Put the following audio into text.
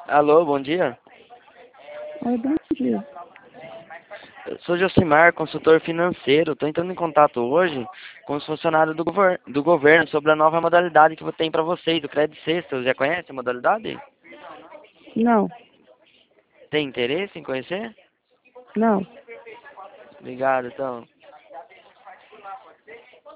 Alô, bom dia. Oi, bom dia. Eu sou Josimar, consultor financeiro. Estou entrando em contato hoje com os funcionários do governo sobre a nova modalidade que tem para vocês, do Crédito Sexta. Você já conhece a modalidade? Não, Tem interesse em conhecer? não. Obrigado, então.